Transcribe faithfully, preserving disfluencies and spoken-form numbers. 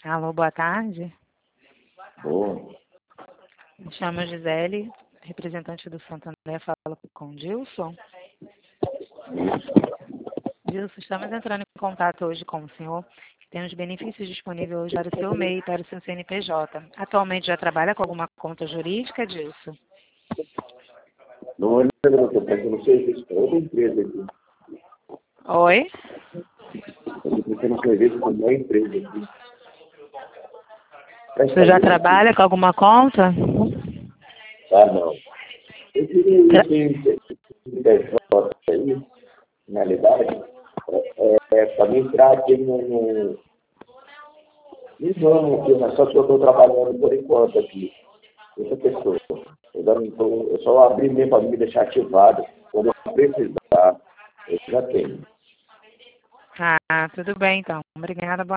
Alô, boa tarde. Boa. Me chamo Gisele, representante do Santander, falo com o Dilson. Dilson, estamos entrando em contato hoje com o senhor, que tem os benefícios disponíveis hoje para o seu M E I e para o seu C N P J. Atualmente já trabalha com alguma conta jurídica, Dilson? Não, eu não estou prestando serviço para outra empresa aqui. Oi? Eu estou prestando serviço para uma empresa aqui. Você já trabalha com alguma conta? Ah, não. Eu queria Tra... ir em P J aí, na realidade, é, é, para me entrar aqui no, no, no ramo aqui, mas só que eu estou trabalhando por enquanto aqui. Essa pessoa. Eu, não tô, eu só abri mesmo para me deixar ativado. Quando eu precisar, eu já tenho. Ah, tudo bem então. Obrigada, boa